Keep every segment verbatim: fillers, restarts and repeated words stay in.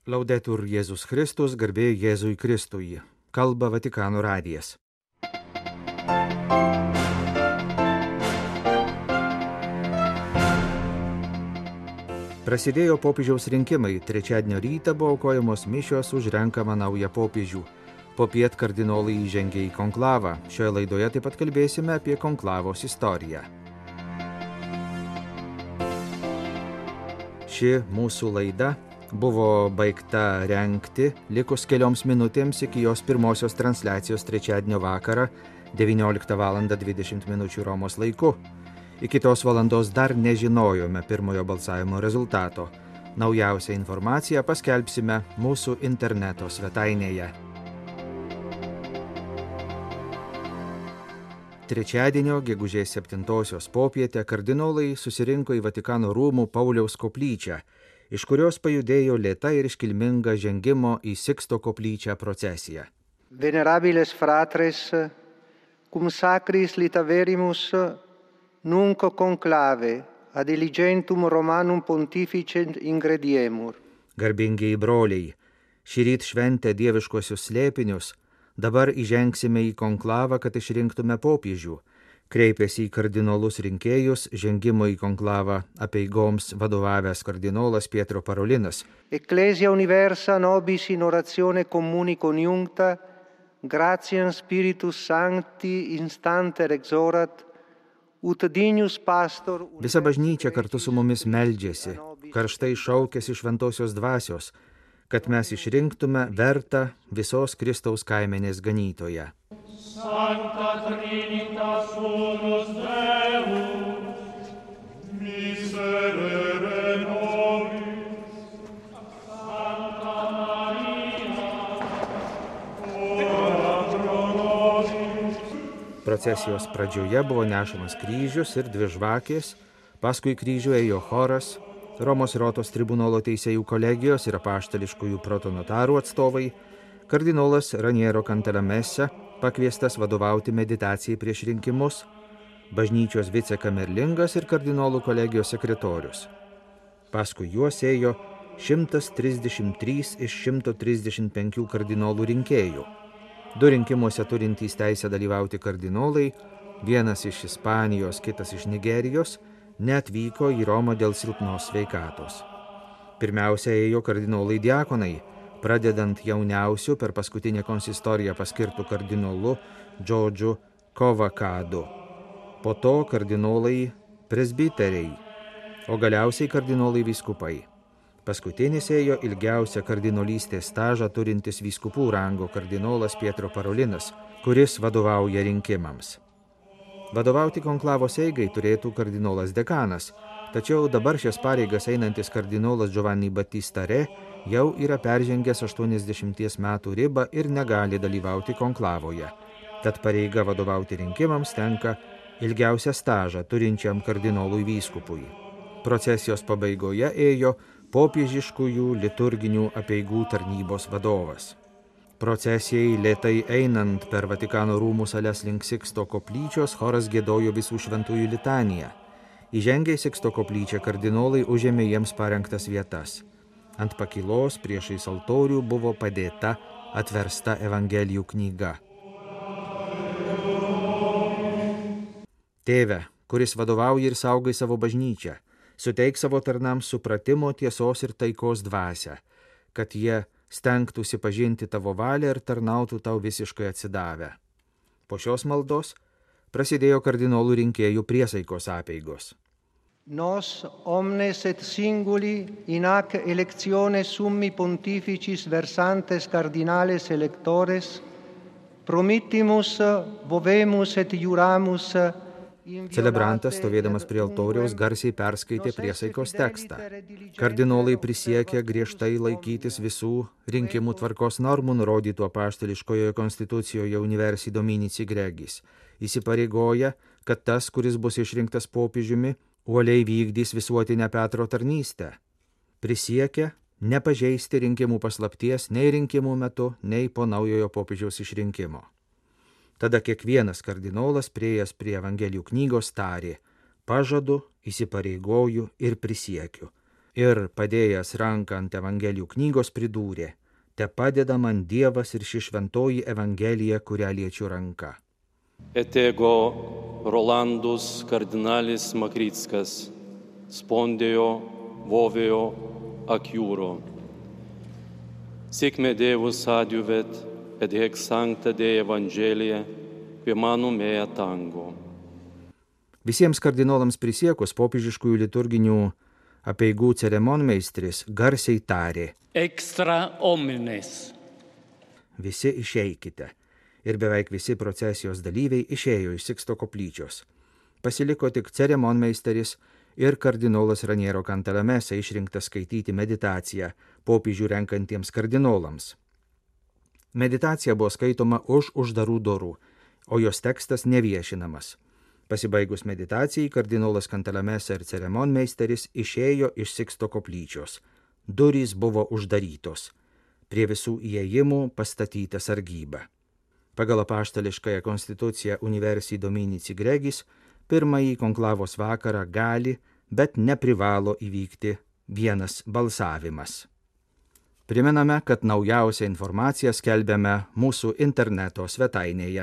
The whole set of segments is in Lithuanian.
Laudetur Jėzus Kristus, garbė Jėzui Kristui. Kalba Vatikano radijas. Prasidėjo popiežiaus rinkimai. Trečiadienio rytą buvo aukojamos mišios už renkamą naują popiežių. Popiet kardinolai įžengė į konklavą. Šioje laidoje taip pat kalbėsime apie konklavos istoriją. Ši mūsų laida buvo baigta rengti likus kelioms minutėms iki jos pirmosios transliacijos trečiadienio vakarą devynioliktą valandą dvidešimt minučių Romos laiku. Iki tos valandos dar nežinojome pirmojo balsavimo rezultato. Naujausią informaciją paskelbsime mūsų interneto svetainėje. Trečiadienio gegužės septintosios popietę kardinolai susirinko į Vatikano rūmų Pauliaus koplyčią, iš kurios pajudėjo lėta ir iškilminga žengimo į Siksto koplyčią procesija. Venerabiles fratres, cum sacris litaverimus nunc conclave ad diligentum Romanum pontificem ingrediemur. Garbingieji broliai, šįryt šventę dieviškuosius slėpinius, dabar įžengsime į konklavą, kad išrinktume popiežių. Kreipėsi į kardinolus rinkėjus žengimo į konklavą apeigoms vadovavęs kardinolas Pietro Parolinas. Ecclesia universa nobis in oratione communi conjuncta, gratiam Spiritus Sancti instanter exorat, ut dignus pastor... Visa bažnyčia kartu su mumis meldžiasi, karštai šaukėsi šventosios dvasios, kad mes išrinktume vertą visos Kristaus kaimenės ganytoją. Sancta Trinitas Unus Deus, miserere nobis, Sancta Maria, ora pro nobis. Procesijos pradžioje buvo nešamas kryžius ir dvi žvakės, paskui kryžių ėjo choras, Romos Rotos tribunolo teisėjų kolegijos ir apaštališkųjų protonotarų atstovai, kardinolas Raniero Cantalamessa, pakviestas vadovauti meditacijai prieš rinkimus, bažnyčios vicekamerlingas ir kardinolų kolegijos sekretorius. Paskui juos ėjo šimtas trisdešimt trys iš šimto trisdešimt penkių kardinolų rinkėjų. Du rinkimuose turintys teisę dalyvauti kardinolai, vienas iš Ispanijos, kitas iš Nigerijos, neatvyko į Romą dėl silpnos sveikatos. Pirmiausia ėjo kardinolai diakonai, pradedant jauniausiu per paskutinę konsistoriją paskirtų kardinolu Džordžu Kovakadu. Po to kardinolai presbiteriai, o galiausiai kardinolai vyskupai. Paskutinis ėjo ilgiausią kardinolystės stažą turintis vyskupų rango kardinolas Pietro Parolinas, kuris vadovauja rinkimams. Vadovauti konklavos eigai turėtų kardinolas dekanas, tačiau dabar šias pareigas einantis kardinolas Giovanni Battista Re jau yra peržengęs aštuoniasdešimties metų ribą ir negali dalyvauti konklavoje. Tad pareiga vadovauti rinkimams tenka ilgiausią stažą turinčiam kardinolui vyskupui. Procesijos pabaigoje ėjo popiežiškųjų liturginių apeigų tarnybos vadovas. Procesijai lėtai einant per Vatikano rūmų sales link Siksto koplyčios, choras giedojo visų šventųjų litaniją. Įžengę į Siksto koplyčią kardinolai užėmė jiems parengtas vietas. Ant pakylos priešais altorių buvo padėta atversta Evangelijų knyga. Tėve, kuris vadovauja ir saugai savo bažnyčią, suteik savo tarnams supratimo, tiesos ir taikos dvasią, kad jie stengtųsi pažinti tavo valią ir tarnautų tau visiškai atsidavę. Po šios maldos prasidėjo kardinolų rinkėjų priesaikos apeigos. Nos omnes et singuli in hac electione summi pontificis versantes cardinales electores promittimus vovemus et juramus. Celebrantas, stovėdamas prie altoriaus, garsiai perskaitė priesaikos tekstą. Kardinolai prisiekė griežtai laikytis visų rinkimų tvarkos normų nurodytų apaštališkojoje konstitucijoje Universi Dominici Gregis. Įsipareigoja, kad tas, kuris bus išrinktas popiežiumi, uoliai vykdys visuotinę Petro tarnystę. Prisiekė nepažeisti rinkimų paslapties nei rinkimų metu, nei po naujojo popiežiaus išrinkimo. Tada kiekvienas kardinolas priėjęs prie Evangelijų knygos tarė: pažadu, įsipareigoju ir prisiekiu. Ir padėjęs ranką ant Evangelijų knygos pridūrė: te padeda man Dievas ir ši šventoji Evangelija, kurią liečiu ranka. Etego Rolandus kardinalis Makrickas, spondėjo vovėjo acchiuro. Sic me Deus adiuvet, et hec sancta Dei Evangelia, quia manum mea tango. Visiems kardinolams prisiekus popiežiškųjų liturginių apeigų ceremonmeistris garsiai tarė: extra omnes. Visi išeikite. Ir beveik visi procesijos dalyviai išėjo iš Siksto koplyčios. Pasiliko tik ceremonmeisteris ir kardinolas Raniero Cantalamessa išrinktas skaityti meditaciją popiežių renkantiems kardinolams. Meditacija buvo skaitoma už uždarų durų, o jos tekstas neviešinamas. Pasibaigus meditacijai, kardinolas Cantalamessa ir ceremonmeisteris išėjo iš Siksto koplyčios. Durys buvo uždarytos. Prie visų įėjimų pastatyta sargyba. Pagal apaštališkąją konstituciją Universi Dominici Gregis, pirmąjį konklavos vakarą gali, bet neprivalo įvykti vienas balsavimas. Primename, kad naujausią informaciją skelbiame mūsų interneto svetainėje.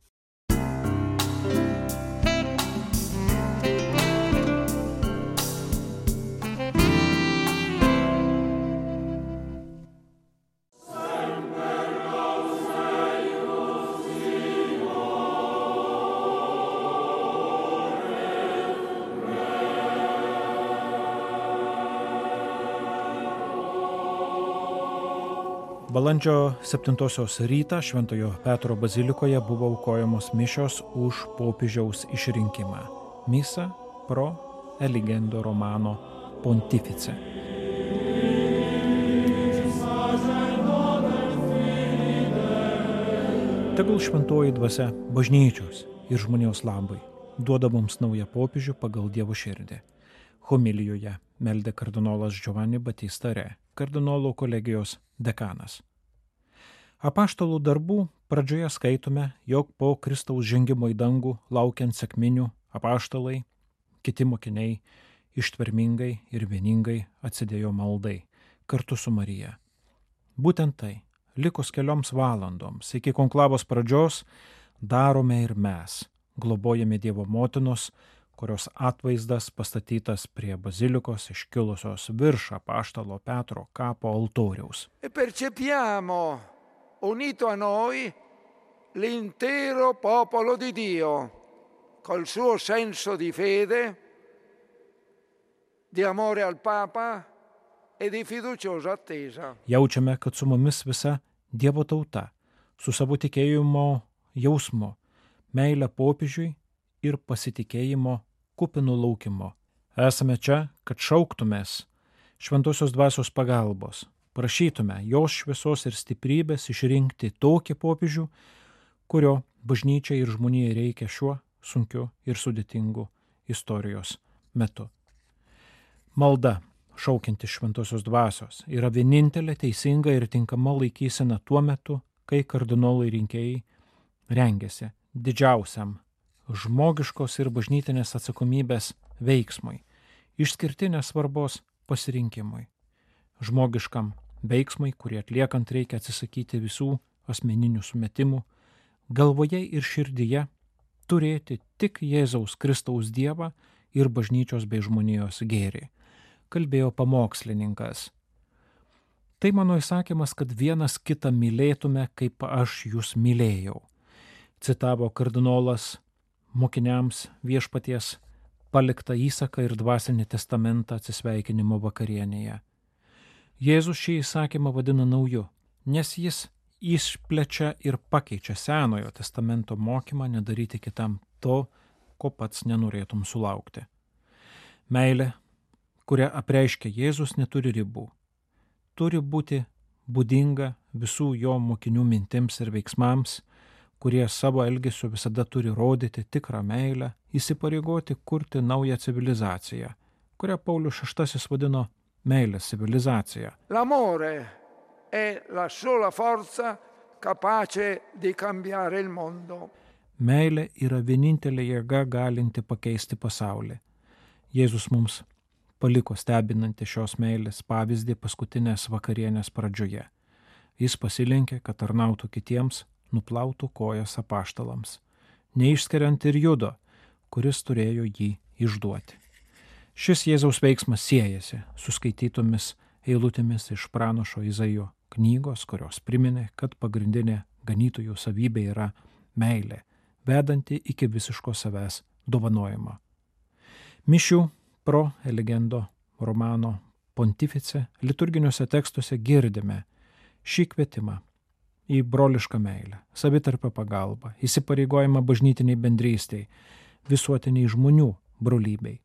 Balandžio septintosios rytą Šventojo Petro bazilikoje buvo aukojamos mišios už popiežiaus išrinkimą. Misa pro eligendo Romano Pontifice. Tegul šventoji dvasia bažnyčios ir žmonijos labai duoda mums naują popiežių pagal Dievo širdį. Homilijoje meldė kardinolas Giovanni Battista Re, kardinolų kolegijos dekanas. Apaštalų darbų pradžioje skaitome, jog po Kristaus žengimo į dangų laukiant sekminių apaštalai, kiti mokiniai ištvermingai ir vieningai atsidėjo maldai kartu su Marija. Būtent tai, likus kelioms valandoms iki konklavos pradžios, darome ir mes, globojame Dievo motinos, kurios atvaizdas pastatytas prie bazilikos iškilusios virš apaštalo Petro kapo altoriaus. E percepiamo unito a noi l'intero popolo di Dio col suo senso di fede, di amore al Papa e di fiduciosa attesa. Jaučiame, kad su mumis visa Dievo tauta, su savo tikėjimo jausmu, meilę popiežiui ir pasitikėjimo kupinų laukimo. Esame čia, kad šauktumės šventosios dvasios pagalbos, prašytume jos šviesos ir stiprybės išrinkti tokį popiežių, kurio bažnyčiai ir žmonijai reikia šiuo sunkiu ir sudėtingu istorijos metu. Malda, šaukianti šventosios dvasios, yra vienintelė teisinga ir tinkama laikysena tuo metu, kai kardinolai rinkėjai rengiasi didžiausiam žmogiškos ir bažnytinės atsakomybės veiksmui, išskirtinės svarbos pasirinkimui, žmogiškam veiksmui, kurį atliekant reikia atsisakyti visų asmeninių sumetimų, galvoje ir širdyje turėti tik Jėzaus Kristaus Dievą ir bažnyčios bei žmonijos gėrį, kalbėjo pamokslininkas. Tai mano įsakymas, kad vienas kitą mylėtume, kaip aš jūs mylėjau, citavo kardinolas mokiniams viešpaties paliktą įsaką ir dvasinį testamentą atsisveikinimo vakarienėje. Jėzus šį įsakymą vadina nauju, nes jis išplečia ir pakeičia Senojo testamento mokymą nedaryti kitam to, ko pats nenorėtum sulaukti. Meilė, kurią apreiškia Jėzus, neturi ribų. Turi būti būdinga visų jo mokinių mintims ir veiksmams, kurie savo elgesiu visada turi rodyti tikrą meilę, įsipareigoti kurti naują civilizaciją, kurią Paulius šeštasis vadino meilės civilizacija. L'amore è la sola forza capace di cambiare il mondo. Meilė yra vienintelė jėga galinti pakeisti pasaulį. Jėzus mums paliko stebinantį šios meilės pavyzdį paskutinės vakarienės pradžioje. Jis pasilenkė, kad tarnautų kitiems, nuplautų kojas apaštalams, neišskiriant ir Judo, kuris turėjo jį išduoti. Šis Jėzaus veiksmas siejasi su skaitytomis eilutėmis iš pranašo Izaijo knygos, kurios priminė, kad pagrindinė ganytojų savybė yra meilė, vedanti iki visiško savęs dovanojimo. Mišių pro eligendo romano pontifice liturginiuose tekstuose girdime šį kvietimą į brolišką meilę, savitarpio pagalbą, įsipareigojimą bažnytiniai bendrystei, visuotiniai žmonių brolybei.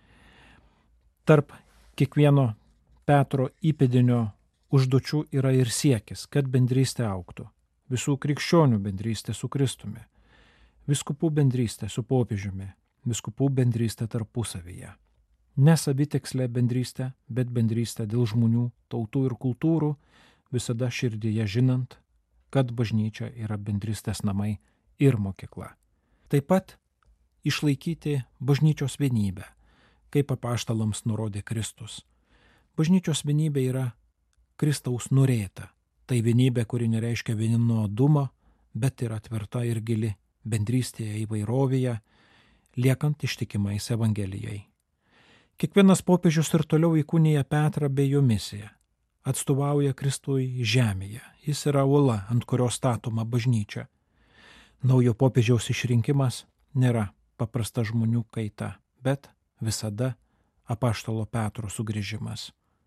Tarp kiekvieno Petro įpėdinio užduočių yra ir siekis, kad bendrystė augtų, visų krikščionių bendrystė su Kristumi, viskupų bendrystė su popiežiumi, viskupų bendrystė tarpusavyje. Ne savitikslė bendrystė, bet bendrystė dėl žmonių, tautų ir kultūrų, visada širdyje žinant, kad bažnyčia yra bendrystės namai ir mokykla. Taip pat išlaikyti bažnyčios vienybę, kaip apaštalams nurodė Kristus. Bažnyčios vienybė yra Kristaus norėta. Tai vienybė, kuri nereiškia vienodumą, bet yra tvirta ir gili bendrystėje įvairovėje, liekant ištikimais Evangelijai. Kiekvienas popiežius ir toliau įkūnija Petrą bei jo misiją. Atstovauja Kristui žemėje. Jis yra uola, ant kurios statoma bažnyčia. Naujo popiežiaus išrinkimas nėra paprasta žmonių kaita, bet visada apaštalo Petro sugrįžimas.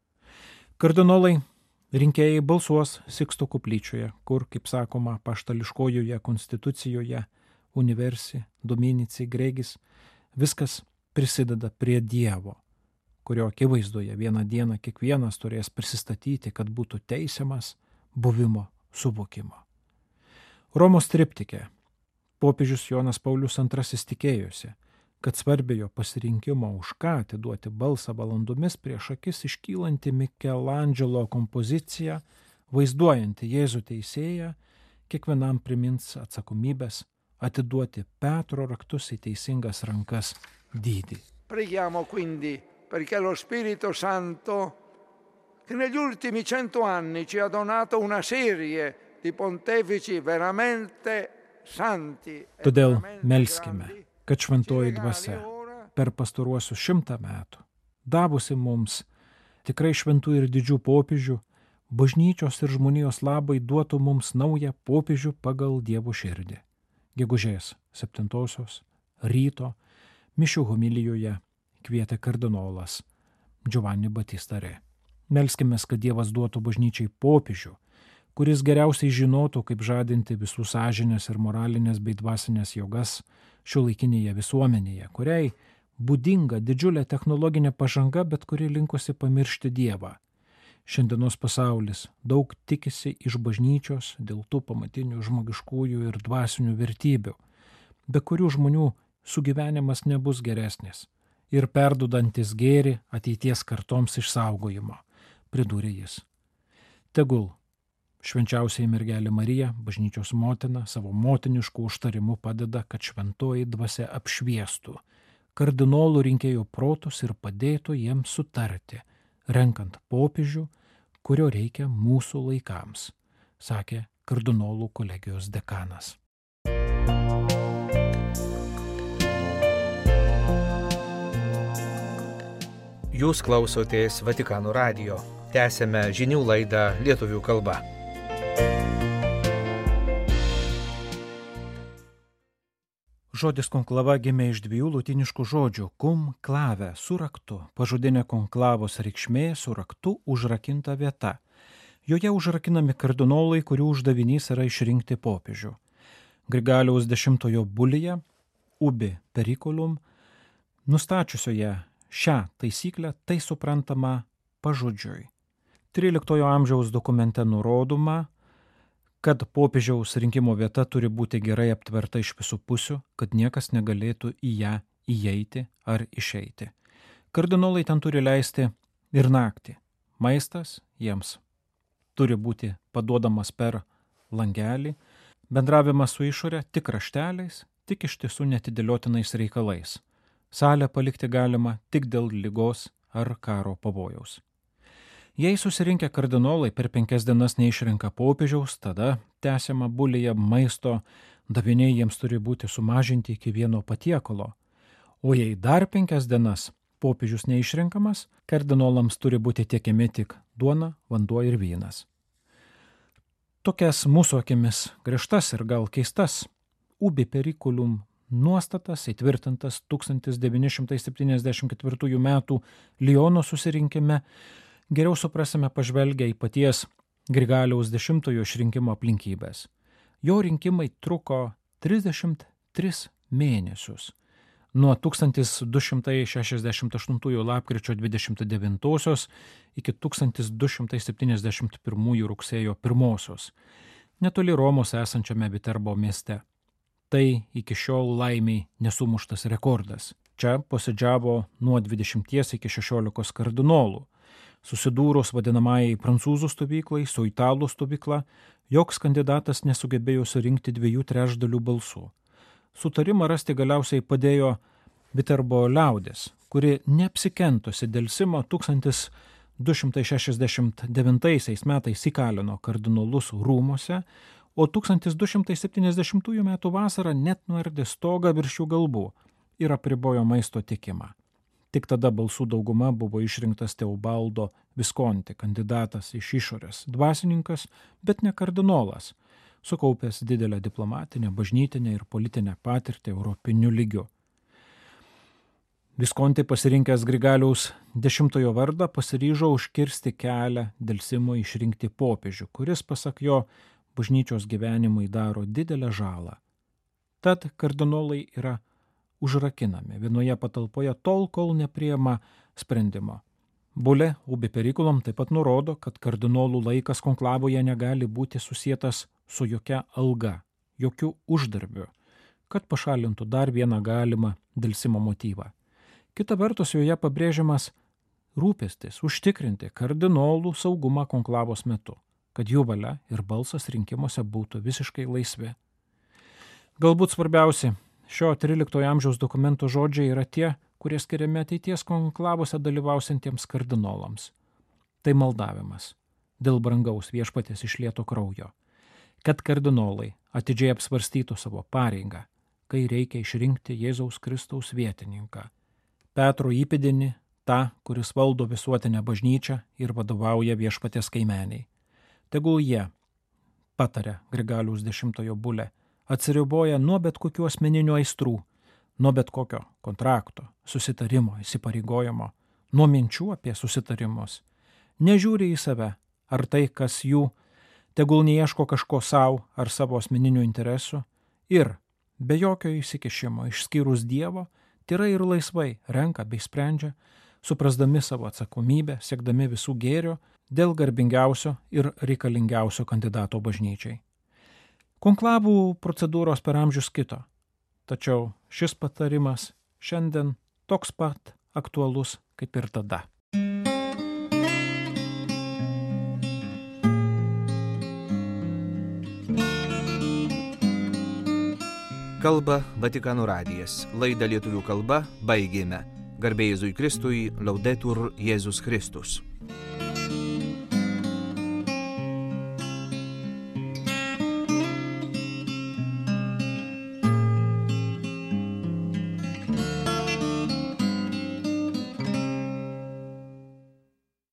Kardinolai rinkėjai balsuos Siksto koplyčioje, kur, kaip sakoma, apaštališkojoje konstitucijoje Universi Dominici Gregis viskas prisideda prie Dievo, kurio akivaizdoje vieną dieną kiekvienas turės prisistatyti, kad būtų teisiamas buvimo suvokimo. Romos triptike popiežius Jonas Paulius antrasis tikėjosi, kad svarbėjo pasirinkimo už ką atiduoti balsą valandomis prieš akis iškylanti Mikelandželo kompozicija, vaizduojanti Jėzų teisėją, kiekvienam primins atsakomybės atiduoti Petro raktus į teisingas rankas dydį. Preghiamo quindi perché lo Spirito Santo, che negli ultimi cento anni ci ha donato una serie di pontefici veramente santi. Todėl melskime, kad šventoji dvasia per pastaruosius šimtą metų, davusi mums tikrai šventų ir didžių popiežių, bažnyčios ir žmonijos labai duotų mums naują popiežių pagal Dievo širdį. Gegužės septintosios ryto mišių homilijoje kvietė kardinolas Giovanni Battista Re. Melskimės, kad Dievas duotų bažnyčiai popiežių, kuris geriausiai žinotų, kaip žadinti visų sąžinės ir moralinės bei dvasinės jėgas šiuolaikinėje visuomenėje, kuriai būdinga didžiulė technologinė pažanga, bet kuri linkosi pamiršti Dievą. Šiandienos pasaulis daug tikisi iš bažnyčios dėl tų pamatinių žmogiškųjų ir dvasinių vertybių, be kurių žmonių sugyvenimas nebus geresnis ir perdudantis gėrį ateities kartoms išsaugojimo, pridūrė jis. Tegul švenčiausiai mergelė Marija, bažnyčios motina, savo motinišku užtarimu padeda, kad šventoji dvasia apšviestų kardinolų rinkėjų protus ir padėtų jiems sutarti, renkant popiežių, kurio reikia mūsų laikams, sakė kardinolų kolegijos dekanas. Jūs klausotės Vatikano radijo. Tęsėme žinių laidą lietuvių kalba. Žodis konklava gimė iš dviejų lotyniškų žodžių cum clave su raktu, pažodinė konklavos reikšmė su raktu užrakinta vieta. Joje užrakinami kardinolai, kurių uždavinys yra išrinkti popiežių. Grigaliaus dešimtojo bulėje ubi periculum, nustačiusioje šią taisyklę, tai suprantama pažodžiui. tryliktojo amžiaus dokumente nurodoma, kad popiežiaus rinkimo vieta turi būti gerai aptverta iš visų pusių, kad niekas negalėtų į ją įeiti ar išeiti. Kardinolai ten turi leisti ir naktį. Maistas jiems turi būti paduodamas per langelį, bendravimas su išorė tik rašteliais, tik iš tiesų netidėliotinais reikalais. Salę palikti galima tik dėl ligos ar karo pavojaus. Jei susirinkę kardinolai per penkias dienas neišrenka popiežiaus, tada tęsiama bulėje maisto, daviniai jiems turi būti sumažinti iki vieno patiekalo. O jei dar penkias dienas popiežius neišrenkamas, kardinolams turi būti tiekiami tik duona, vanduo ir vynas. Tokias mūsų akimis griežtas ir gal keistas ubi periculum nuostatas įtvirtintas tūkstantis devyni šimtai septyniasdešimt ketvirtųjų metų Liono susirinkime geriau suprasime pažvelgę į paties Grigaliaus dešimtojo išrinkimo aplinkybės. Jo rinkimai truko trisdešimt tris mėnesius. Nuo tūkstantis du šimtai šešiasdešimt aštuntųjų lapkričio dvidešimt devintosios iki tūkstantis du šimtai septyniasdešimt pirmųjų rugsėjo pirmosios, netoli Romos esančiame Viterbo mieste. Tai iki šiol laimiai nesumuštas rekordas. Čia posėdžiavo nuo dvidešimties iki šešiolikos kardinolų. Susidūrus vadinamajai prancūzų stovyklai su italų stovykla, joks kandidatas nesugebėjo surinkti dviejų trečdalių balsų. Sutarimą rasti galiausiai padėjo Viterbo liaudis, kuri neapsikentusi delsimo tūkstantis du šimtai šešiasdešimt devintaisiais metais įkalino kardinolus rūmuose, o tūkstantis du šimtai septyniasdešimtųjų metų vasarą net nuardė stogą virš jų galvų ir apribojo maisto tiekimą. Tik tada balsų dauguma buvo išrinktas Teobaldo Viskonti, kandidatas iš išorės, dvasininkas, bet ne kardinolas, sukaupęs didelę diplomatinę, bažnytinę ir politinę patirtį europiniu lygiu. Viskonti pasirinkęs Grigaliaus dešimtojo vardą pasiryžo užkirsti kelią delsimo išrinkti popiežių, kuris, pasak jo, bažnyčios gyvenimui daro didelę žalą. Tad kardinolai yra užrakinami vienoje patalpoje tol, kol nepriima sprendimo. Bulė ubi periculum taip pat nurodo, kad kardinolų laikas konklavoje negali būti susietas su jokia alga, jokių uždarbių, kad pašalintų dar vieną galimą delsimo motyvą. Kita vertus joje pabrėžiamas rūpestis užtikrinti kardinolų saugumą konklavos metu, kad jų valia ir balsas rinkimuose būtų visiškai laisvi. Galbūt svarbiausi šio tryliktojo amžiaus dokumento žodžiai yra tie, kurie skiriami ateities konklavose dalyvausantiems kardinolams. Tai maldavimas dėl brangaus viešpaties išlieto kraujo, kad kardinolai atidžiai apsvarstytų savo pareigą, kai reikia išrinkti Jėzaus Kristaus vietininką, Petro įpėdinį, tą, kuris valdo visuotinę bažnyčią ir vadovauja viešpaties kaimeniai. Tegul jie, patarė Grigaliaus dešimtojo bulė, atsiriboja nuo bet kokių asmeninių aistrų, nuo bet kokio kontrakto, susitarimo, įsipareigojimo, nuo minčių apie susitarimus. Nežiūri į save, ar tai, kas jų, tegul neieško kažko savo ar savo asmeninių interesų ir, be jokio įsikišimo, išskyrus Dievo, tyrai ir laisvai renka bei sprendžia, suprasdami savo atsakomybę, siekdami visų gėrio dėl garbingiausio ir reikalingiausio kandidato bažnyčiai. Konklavų procedūros per amžius kito, tačiau šis patarimas šiandien toks pat aktualus kaip ir tada. Kalba Vatikano radijas. Laidą lietuvių kalba baigėme. Garbė Jėzui Kristui, Laudetur Jėzus Kristus.